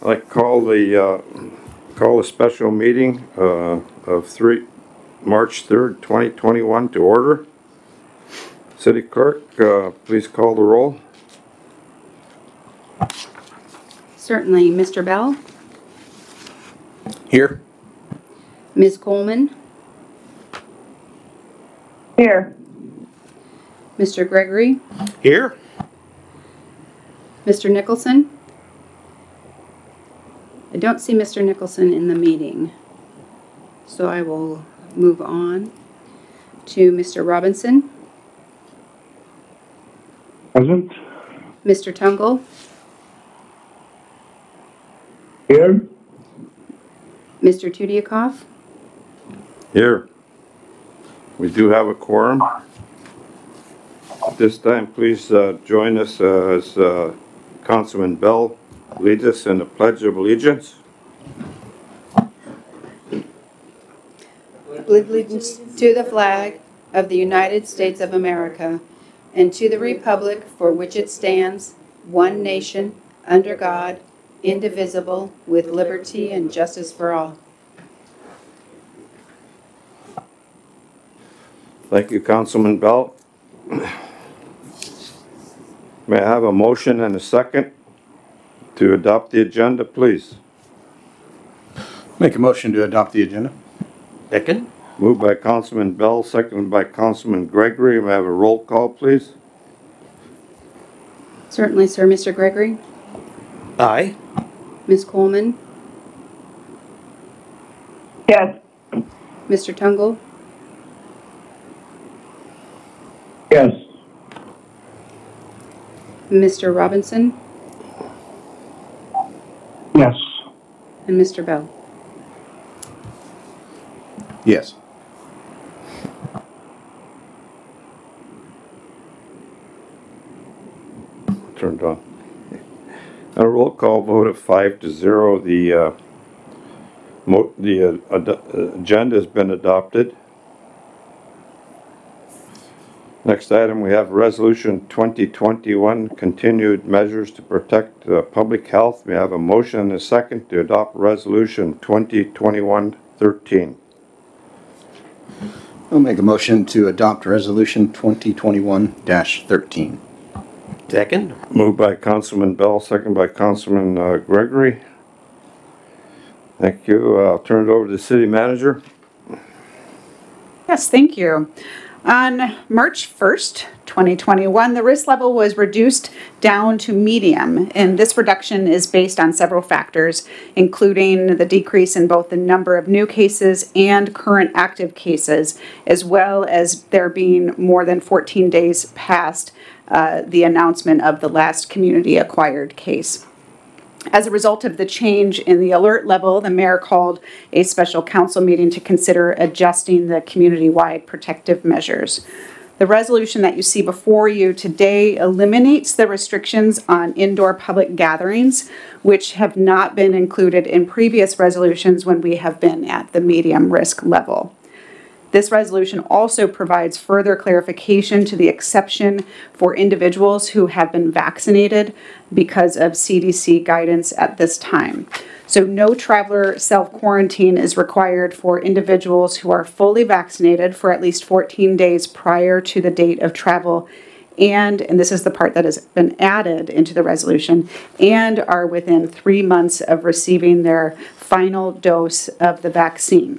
I'd like to call a special meeting of March 3rd, 2021 to order. City Clerk, please call the roll. Certainly. Mr. Bell? Here. Ms. Coleman? Here. Mr. Gregory? Here. Mr. Nicholson? I don't see Mr. Nicholson in the meeting, so I will move on to Mr. Robinson. Present. Mr. Tungle? Here. Mr. Tudiakoff? Here. We do have a quorum. At this time, please join us as Councilman Bell leads us in the Pledge of Allegiance. Allegiance to the flag of the United States of America and to the republic for which it stands, one nation, under God, indivisible, with liberty and justice for all. Thank you, Councilman Bell. May I have a motion and a second to adopt the agenda, please? Make a motion to adopt the agenda. Second. Moved by Councilman Bell, seconded by Councilman Gregory. May I have a roll call, please? Certainly, sir. Mr. Gregory? Aye. Ms. Coleman? Yes. Mr. Tungle? Yes. Mr. Robinson? Yes. And Mr. Bell? Yes. Turned on. A roll call vote of 5-0. The agenda has been adopted. Next item, we have Resolution 2021, Continued Measures to Protect Public Health. We have a motion and a second to adopt Resolution 2021-13. I'll make a motion to adopt Resolution 2021-13. Second. Moved by Councilman Bell, second by Councilman Gregory. Thank you. I'll turn it over to the City Manager. Yes, thank you. On March 1st, 2021, the risk level was reduced down to medium, and this reduction is based on several factors, including the decrease in both the number of new cases and current active cases, as well as there being more than 14 days past the announcement of the last community-acquired case. As a result of the change in the alert level, the mayor called a special council meeting to consider adjusting the community-wide protective measures. The resolution that you see before you today eliminates the restrictions on indoor public gatherings, which have not been included in previous resolutions when we have been at the medium risk level. This resolution also provides further clarification to the exception for individuals who have been vaccinated because of CDC guidance at this time. So no traveler self-quarantine is required for individuals who are fully vaccinated for at least 14 days prior to the date of travel and this is the part that has been added into the resolution, and are within 3 months of receiving their final dose of the vaccine.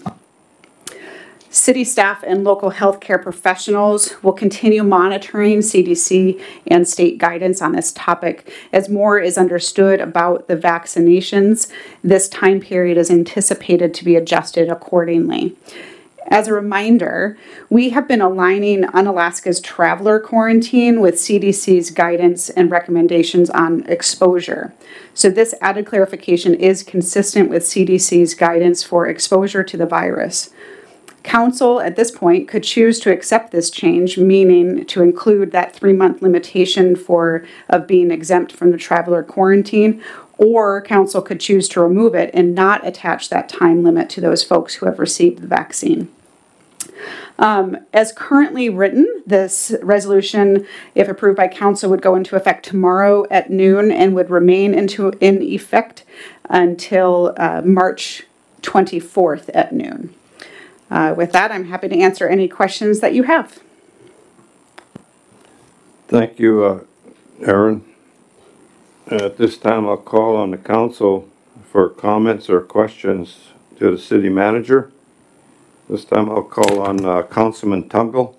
City staff and local healthcare professionals will continue monitoring CDC and state guidance on this topic. As more is understood about the vaccinations, this time period is anticipated to be adjusted accordingly. As a reminder, we have been aligning Unalaska's traveler quarantine with CDC's guidance and recommendations on exposure. So this added clarification is consistent with CDC's guidance for exposure to the virus. Council at this point could choose to accept this change, meaning to include that 3-month limitation of being exempt from the traveler quarantine, or council could choose to remove it and not attach that time limit to those folks who have received the vaccine. As currently written, this resolution, if approved by council, would go into effect tomorrow at noon and would remain in effect until March 24th at noon. With that, I'm happy to answer any questions that you have. Thank you, Aaron. At this time, I'll call on the council for comments or questions to the city manager. This time I'll call on Councilman Tungle.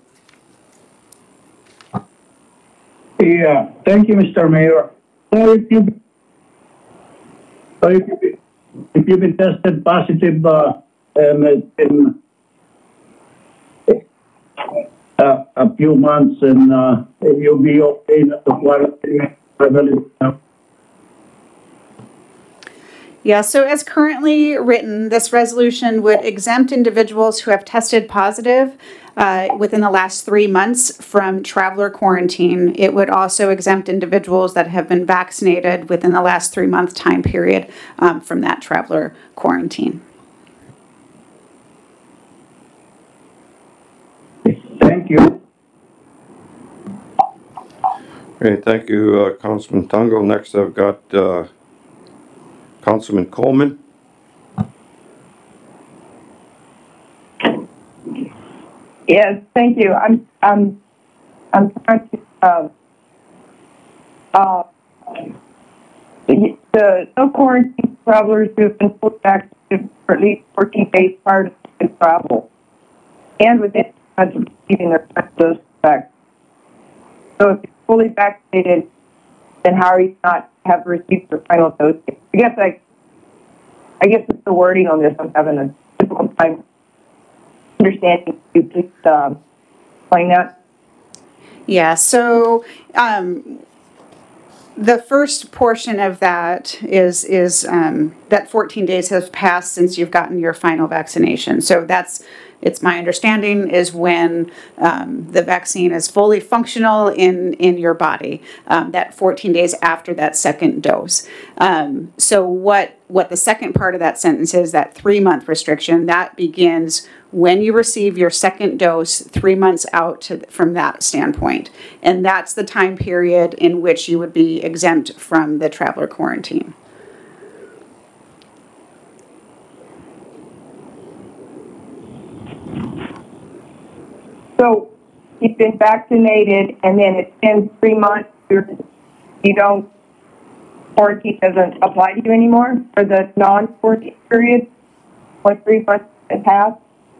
Yeah, thank you, Mr. Mayor. So if you've been tested positive in a few months, and you'll be okay at the quarantine. Yeah, so as currently written, this resolution would exempt individuals who have tested positive within the last 3 months from traveler quarantine. It would also exempt individuals that have been vaccinated within the last 3-month time period from that traveler quarantine. Thank you. Okay, thank you, Councilman Tungle. Next, I've got Councilman Coleman. Yes, thank you. I'm trying to the no quarantine travelers who've been fully vaccinated for at least 14 days prior to travel, and within receiving their dose effect. So if you're fully vaccinated, then how are you not have received your final dose? I guess it's the wording on this. I'm having a difficult time understanding. Could you please explain that? Yeah, so the first portion of that is that 14 days has passed since you've gotten your final vaccination. So it's my understanding is when the vaccine is fully functional in your body, that 14 days after that second dose. So what the second part of that sentence is, that 3-month restriction, that begins when you receive your second dose 3 months out from that standpoint. And that's the time period in which you would be exempt from the traveler quarantine. So you've been vaccinated, and then it's been 3 months. Quarantine doesn't apply to you anymore for the non-quarantine period once 3 months has passed.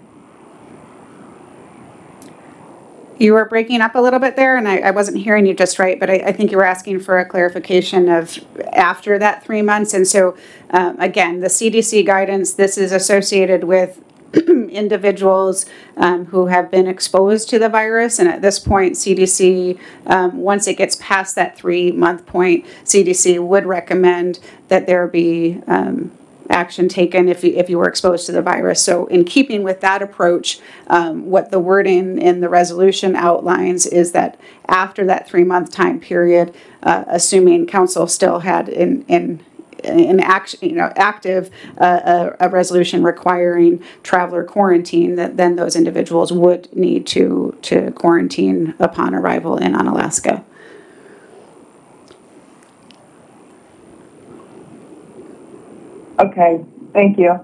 You were breaking up a little bit there, and I wasn't hearing you just right, but I think you were asking for a clarification of after that 3 months. And so, again, the CDC guidance, this is associated with individuals who have been exposed to the virus. And at this point, CDC, once it gets past that 3-month point, CDC would recommend that there be action taken if you were exposed to the virus. So in keeping with that approach, what the wording in the resolution outlines is that after that 3-month time period, assuming council still had active a resolution requiring traveler quarantine, then those individuals would need to quarantine upon arrival in Unalaska. Okay, thank you.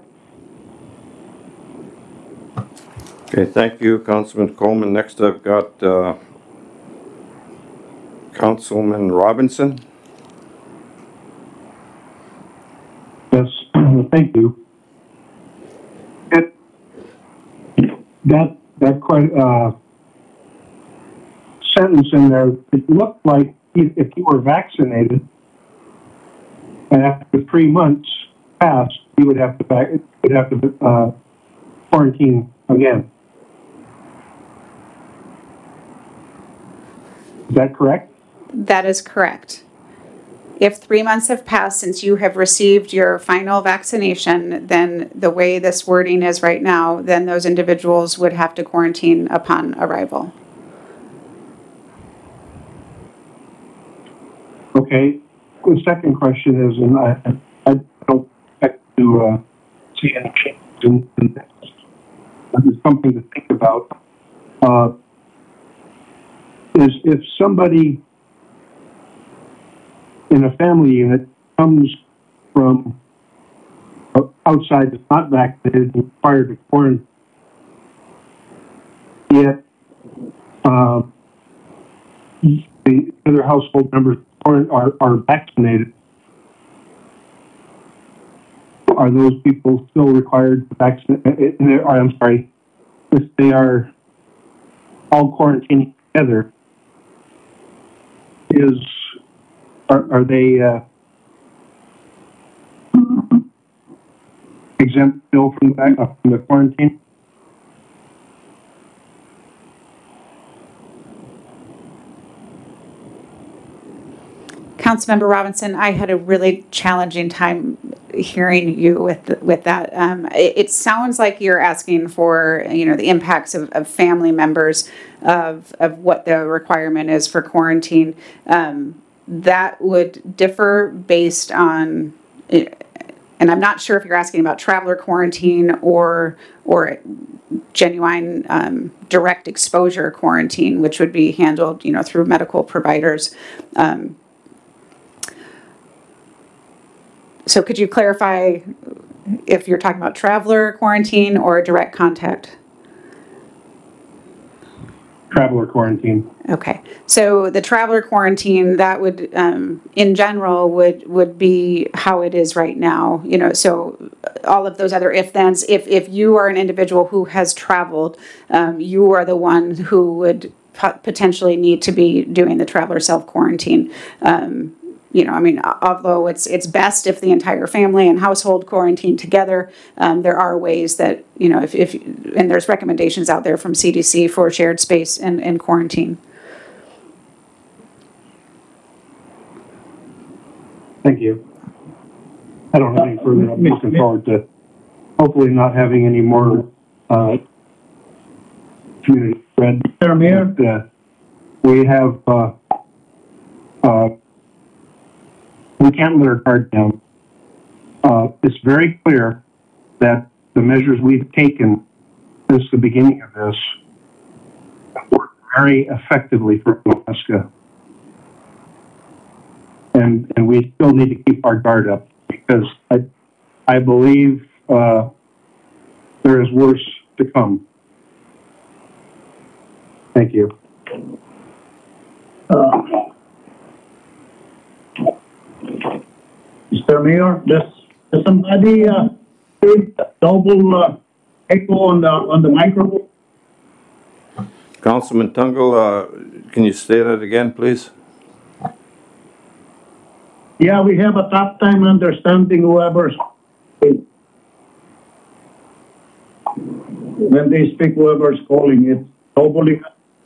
Okay, thank you, Councilman Coleman. Next, I've got Councilman Robinson. Yes, thank you. That sentence in there, it looked like if you were vaccinated, and after 3 months passed, you would have to quarantine again. Is that correct? That is correct. If 3 months have passed since you have received your final vaccination, then the way this wording is right now, then those individuals would have to quarantine upon arrival. Okay. The second question is, and I don't expect to see any changes in this. It's something to think about. is if somebody in a family unit comes from outside that's not vaccinated and required to quarantine, yet the other household members are vaccinated, are those people still required to vaccinate? I'm sorry, if they are all quarantining together, are they exempt still from the quarantine? Councilmember Robinson, I had a really challenging time hearing you with that. It sounds like you're asking for, the impacts of family members of what the requirement is for quarantine. That would differ based on, and I'm not sure if you're asking about traveler quarantine or genuine direct exposure quarantine, which would be handled, through medical providers. So could you clarify if you're talking about traveler quarantine or direct contact? Traveler quarantine. Okay. So the traveler quarantine, that would, in general, would be how it is right now. So all of those other if-thens, if you are an individual who has traveled, you are the one who would potentially need to be doing the traveler self-quarantine. Although it's best if the entire family and household quarantine together, there are ways that, and there's recommendations out there from CDC for shared space and quarantine. Thank you. I don't have any further. I'm looking forward to hopefully not having any more community spread. Mr. Mayor? We have we can't let our guard down. It's very clear that the measures we've taken since the beginning of this work very effectively for Alaska. And we still need to keep our guard up because I believe there is worse to come. Thank you. Mr. Mayor, does somebody double echo on the microphone? Councilman Tungle, can you say that again, please? Yeah, we have a tough time understanding whoever's when they speak, whoever's calling. It's doubling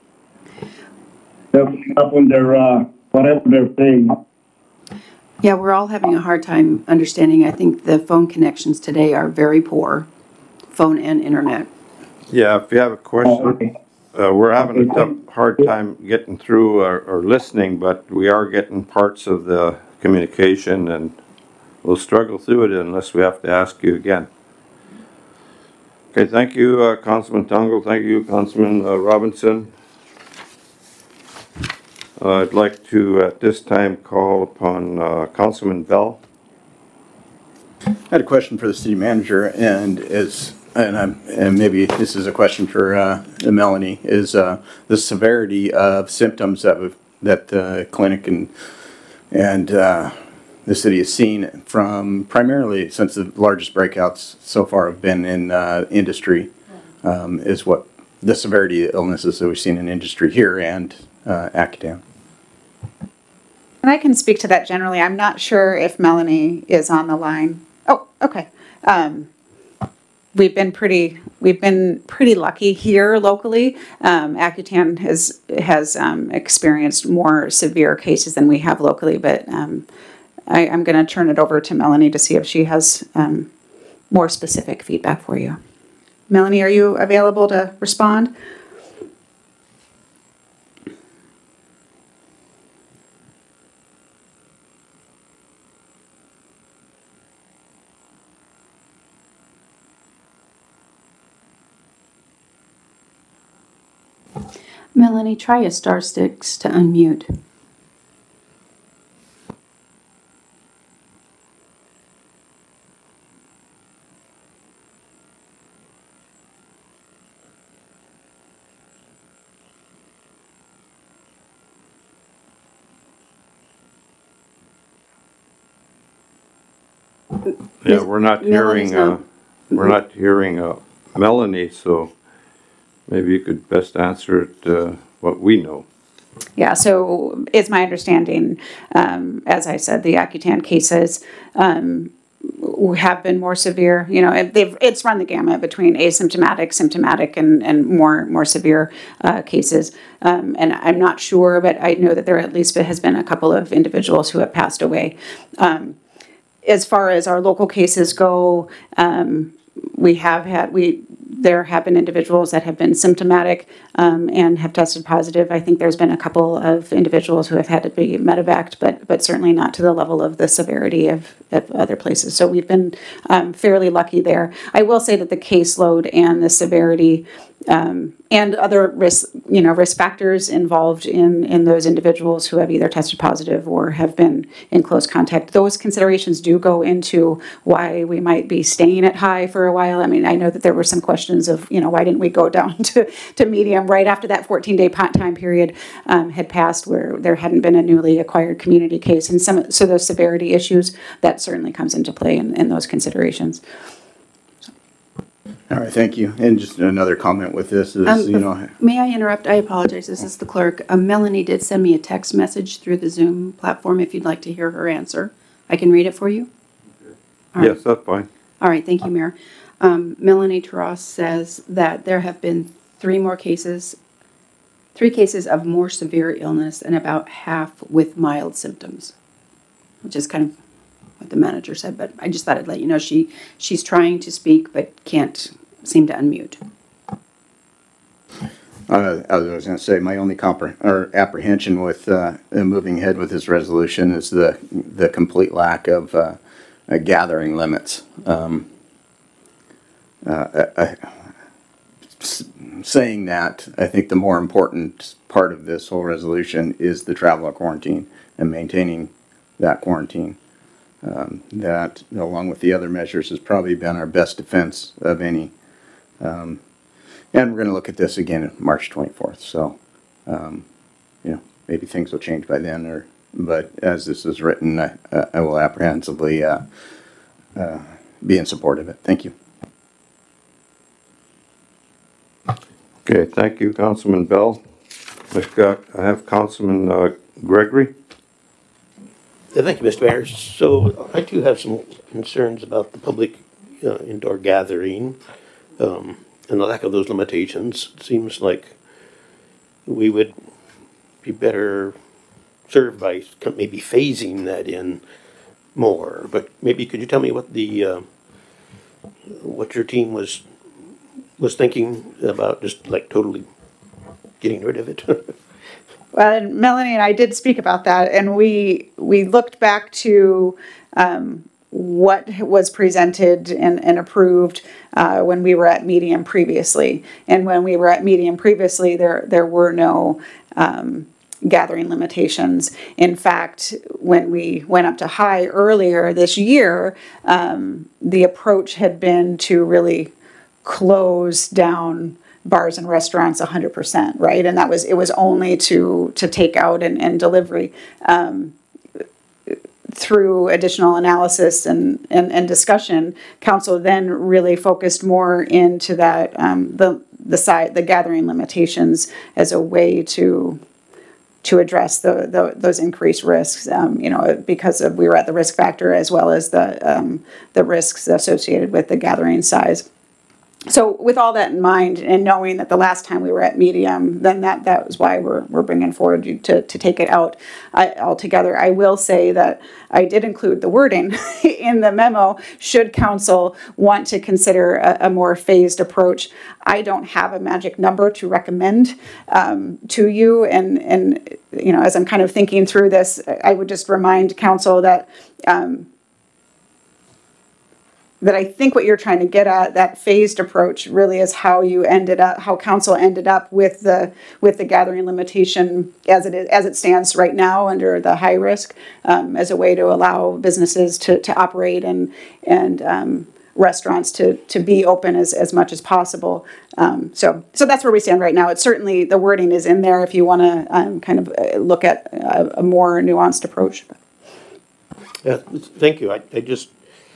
up on their whatever they're saying. Yeah, we're all having a hard time understanding. I think the phone connections today are very poor, phone and internet. Yeah, if you have a question, we're having a hard time getting through or listening, but we are getting parts of the communication, and we'll struggle through it unless we have to ask you again. Okay, thank you, Councilman Tungle. Thank you, Councilman Robinson. I'd like to, at this time, call upon Councilman Bell. I had a question for the city manager, and maybe this is a question for Melanie. Is the severity of symptoms that the clinic and the city has seen from primarily, since the largest breakouts so far have been in industry, is what the severity of illnesses that we've seen in industry here and Acadam. And I can speak to that generally. I'm not sure if Melanie is on the line. Oh, okay. We've been pretty lucky here locally. Accutan has experienced more severe cases than we have locally, but I'm going to turn it over to Melanie to see if she has more specific feedback for you. Melanie, are you available to respond? Melanie, try a star six to unmute. Yeah, we're not Melanie's hearing, not- Melanie, so maybe you could best answer it, what we know. Yeah, so it's my understanding, as I said, the Accutane cases have been more severe. You know, it's run the gamut between asymptomatic, symptomatic, and more severe cases. And I'm not sure, but I know that there at least has been a couple of individuals who have passed away. As far as our local cases go, there have been individuals that have been symptomatic and have tested positive. I think there's been a couple of individuals who have had to be medevaced, but certainly not to the level of the severity of other places. So we've been fairly lucky there. I will say that the caseload and the severity and other risk factors involved in those individuals who have either tested positive or have been in close contact. Those considerations do go into why we might be staying at high for a while. I mean, I know that there were some questions of, why didn't we go down to medium right after that 14-day time period had passed, where there hadn't been a newly acquired community case, and so those severity issues, that certainly comes into play in those considerations. All right, thank you. And just another comment with this is, May I interrupt? I apologize. This is the clerk. Melanie did send me a text message through the Zoom platform if you'd like to hear her answer. I can read it for you. All right. Yes, that's fine. All right, thank you, Mayor. Melanie Taras says that there have been three cases of more severe illness and about half with mild symptoms, which is kind of what the manager said, but I just thought I'd let you know she's trying to speak but can't seem to unmute. I was going to say my only apprehension with moving ahead with this resolution is the complete lack of gathering limits. Saying that, I think the more important part of this whole resolution is the traveler quarantine and maintaining that quarantine. That, along with the other measures, has probably been our best defense of any. And we're going to look at this again on March 24th. So, maybe things will change by then. But as this is written, I will apprehensively be in support of it. Thank you. Okay, thank you, Councilman Bell. I have Councilman Gregory. Thank you, Mr. Mayor. So I do have some concerns about the public indoor gathering and the lack of those limitations. It seems like we would be better served by maybe phasing that in more. But maybe could you tell me what what your team was thinking about just like totally getting rid of it? Well, Melanie and I did speak about that, and we looked back to what was presented and approved when we were at medium previously. And when we were at medium previously, there were no gathering limitations. In fact, when we went up to high earlier this year, the approach had been to really close down bars and restaurants 100%, right? And it was only to take out and delivery. Through additional analysis and discussion, council then really focused more into that the gathering limitations as a way to address those increased risks. Because we were at the risk factor as well as the risks associated with the gathering size. So with all that in mind, and knowing that the last time we were at medium, then that was why we're bringing forward to take it out altogether. I will say that I did include the wording in the memo, should council want to consider a more phased approach. I don't have a magic number to recommend to you, and as I'm kind of thinking through this, I would just remind council that I think what you're trying to get at, that phased approach really is how council ended up with the gathering limitation as it stands right now under the high risk, as a way to allow businesses to operate and restaurants to be open as much as possible. So that's where we stand right now. It's certainly, the wording is in there if you want to kind of look at a more nuanced approach. Yeah, thank you. I just,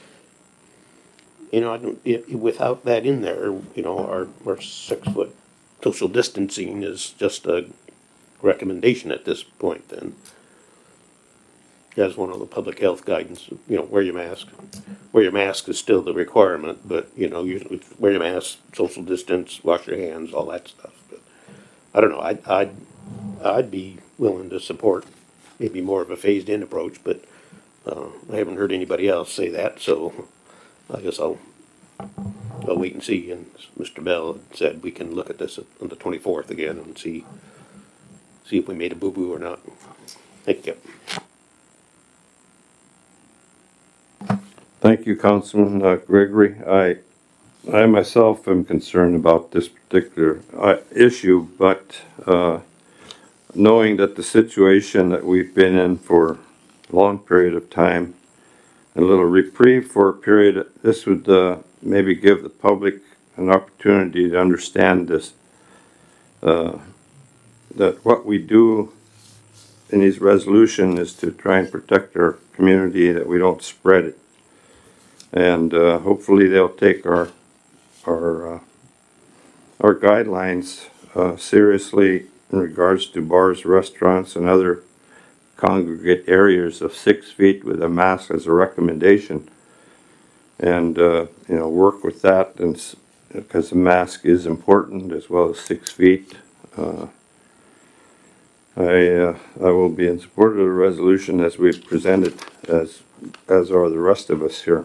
I don't, without that in there, our 6-foot social distancing is just a recommendation at this point then. As one of the public health guidance, wear your mask. Wear your mask is still the requirement, but, usually wear your mask, social distance, wash your hands, all that stuff. But I don't know, I'd be willing to support maybe more of a phased-in approach, but I haven't heard anybody else say that, so I guess I'll wait and see. And as Mr. Bell said, we can look at this on the 24th again and see if we made a boo-boo or not. Thank you. Thank you, Councilman Gregory. I myself am concerned about this particular issue, but knowing that the situation that we've been in for a long period of time, a little reprieve for a period, this would maybe give the public an opportunity to understand this, that what we do in these resolutions is to try and protect our community, that we don't spread it. And hopefully they'll take our guidelines seriously in regards to bars, restaurants, and other congregate areas of 6 feet with a mask as a recommendation, and work with that, and because the mask is important as well as 6 feet. I will be in support of the resolution as we've presented, as are the rest of us here.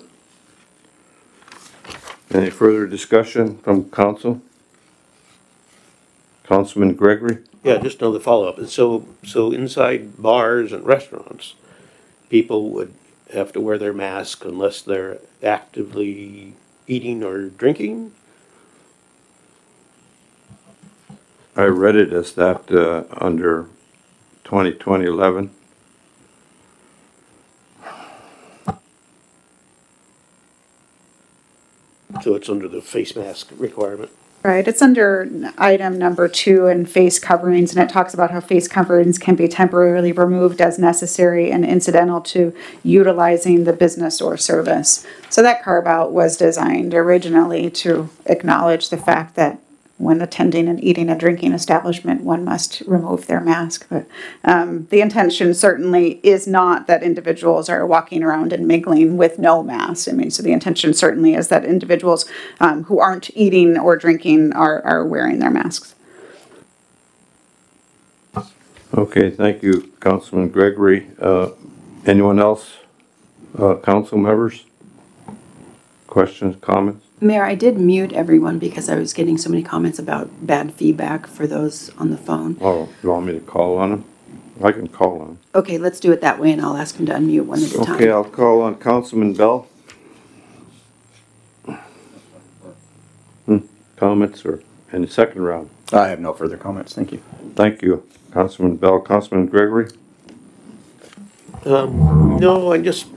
Any further discussion from council? Councilman Gregory? Yeah, just another follow-up. So inside bars and restaurants, people would have to wear their mask unless they're actively eating or drinking? I read it as that under 2011. So it's under the face mask requirement? Right, it's under item number 2 in face coverings, and it talks about how face coverings can be temporarily removed as necessary and incidental to utilizing the business or service. So that carve out was designed originally to acknowledge the fact that when attending an eating and drinking establishment, one must remove their mask. But the intention certainly is not that individuals are walking around and mingling with no mask. I mean, so the intention certainly is that individuals who aren't eating or drinking are wearing their masks. Okay, thank you, Councilman Gregory. Anyone else? Council members? Questions, comments? Mayor, I did mute everyone because I was getting so many comments about bad feedback for those on the phone. Oh, you want me to call on him? I can call on him. Okay, let's do it that way, and I'll ask him to unmute one at a time. Okay, I'll call on Councilman Bell. Comments or any second round? I have no further comments. Thank you. Thank you, Councilman Bell. Councilman Gregory? No, I just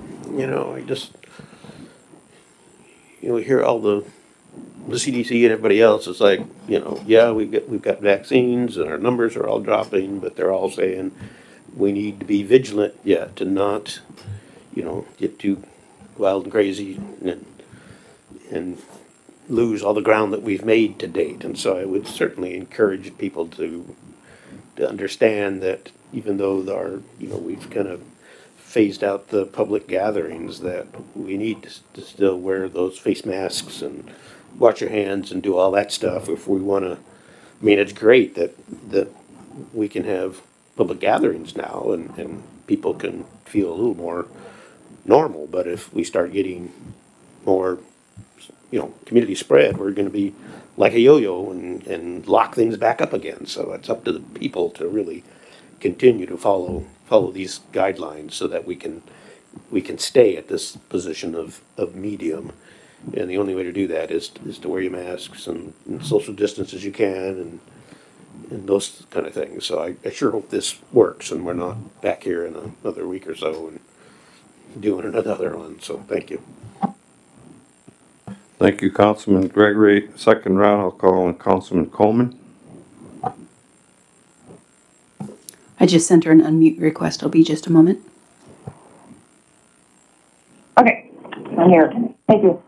hear all the CDC and everybody else. It's like, yeah, we've got vaccines and our numbers are all dropping, but they're all saying we need to be vigilant yet to not, get too wild and crazy and lose all the ground that we've made to date. And so I would certainly encourage people to understand that even though we've kind of phased out the public gatherings, that we need to still wear those face masks and wash your hands and do all that stuff if we want to. I mean, it's great that we can have public gatherings now and people can feel a little more normal, but if we start getting more community spread, we're going to be like a yo-yo and lock things back up again. So it's up to the people to really continue to follow these guidelines so that we can stay at this position of medium. And the only way to do that is to wear your masks and social distance as you can and those kind of things. So I sure hope this works and we're not back here in another week or so and doing another one. So thank you. Thank you, Councilman Gregory. Second round, I'll call on Councilman Coleman. I just sent her an unmute request. It'll be just a moment. Okay, I'm here. Thank you.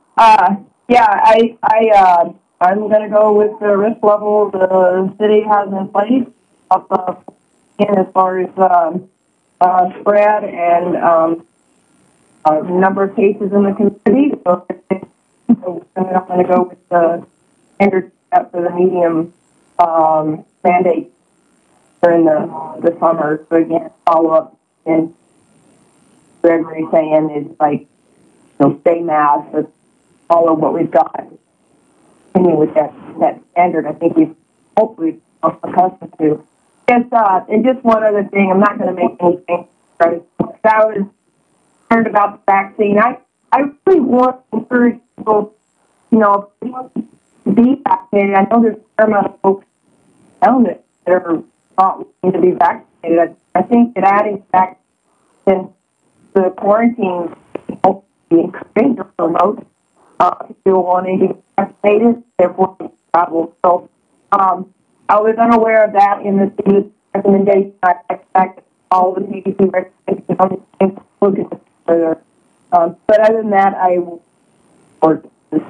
I'm gonna go with the risk level the city has in place as far as spread and number of cases in the community. So I'm gonna go with the standard step for the medium mandate during the summer. So again, follow up and Gregory saying is like, stay masked, but follow what we've got. Continue with that standard. I think we've hopefully accustomed to. And just one other thing, I'm not going to make anything. Right? I was concerned about the vaccine. I really want to encourage people, to be vaccinated. I know there's a fair amount of folks around it that are not willing to be vaccinated. I think that adding back in the quarantine will be encouraged or promote people wanting to be vaccinated, therefore travel. So I was unaware of that in the city's recommendation. I expect all the CDC recommendations look at this further. But other than that, I will support this.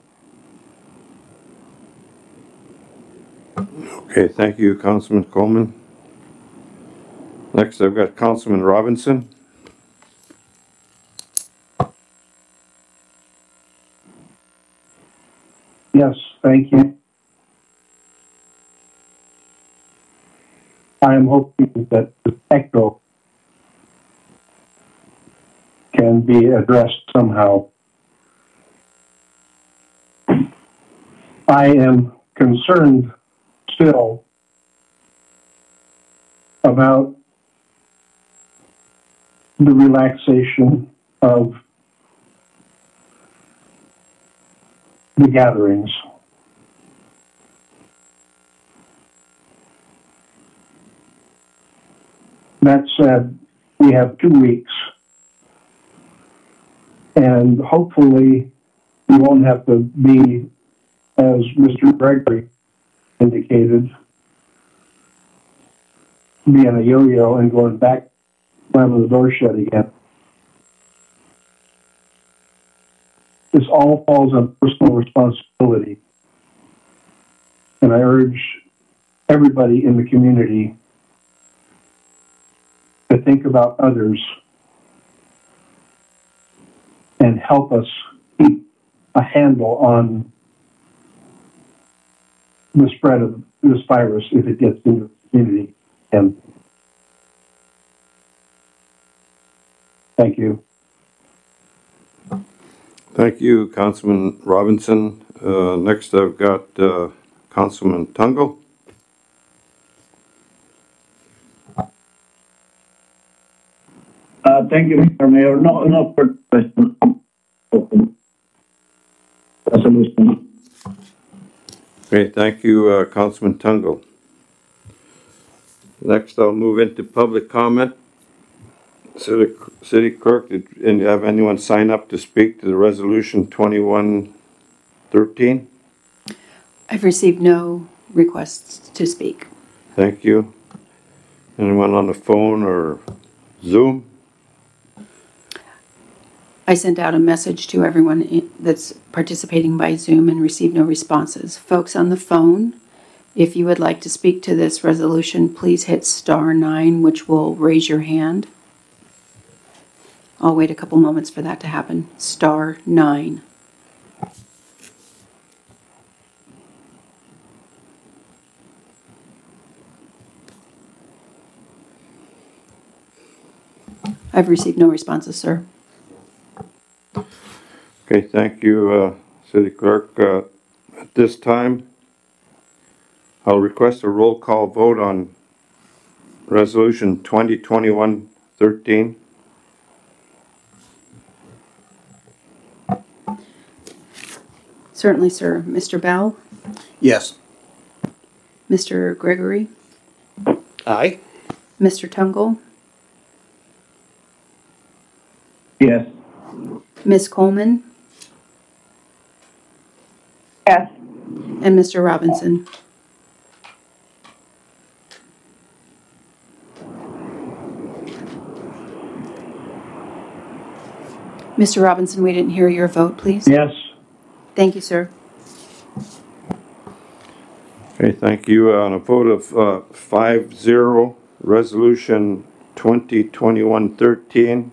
Okay, thank you, Councilman Coleman. Next, I've got Councilman Robinson. Yes, thank you. I am hoping that the echo can be addressed somehow. I am concerned still about the relaxation of the gatherings. That said, we have 2 weeks, and hopefully we won't have to be, as Mr. Gregory indicated, being a yo-yo and going back, slamming the door shut again. This all falls on personal responsibility. And I urge everybody in the community to think about others and help us keep a handle on the spread of this virus if it gets into the community. And thank you. Thank you, Councilman Robinson. Next, I've got Councilman Tungle. Thank you, Mr. Mayor. No further question. Resolution. Okay, thank you, Councilman Tungle. Next, I'll move into public comment. City Clerk, did you have anyone sign up to speak to the resolution 2113? I've received no requests to speak. Thank you. Anyone on the phone or Zoom? I sent out a message to everyone that's participating by Zoom and received no responses. Folks on the phone, if you would like to speak to this resolution, please hit *9, which will raise your hand. I'll wait a couple moments for that to happen. *9. I've received no responses, sir. Okay, thank you, City Clerk. At this time, I'll request a roll call vote on resolution 2021-13. Certainly, sir. Mr. Bell? Yes. Mr. Gregory? Aye. Mr. Tungle? Yes. Ms. Coleman? Yes. And Mr. Robinson? Mr. Robinson, we didn't hear your vote, please. Yes. Thank you, sir. Okay, thank you. On a vote of 5-0, Resolution 2021-13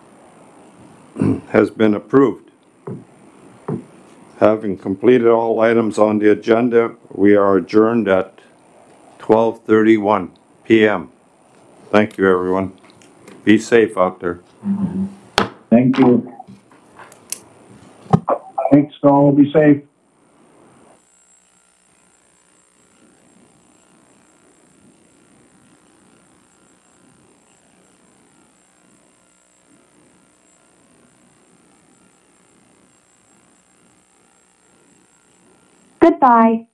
has been approved. Having completed all items on the agenda, we are adjourned at 12:31 p.m. Thank you, everyone. Be safe out there. Thank you. Thanks, all. Be safe. Goodbye.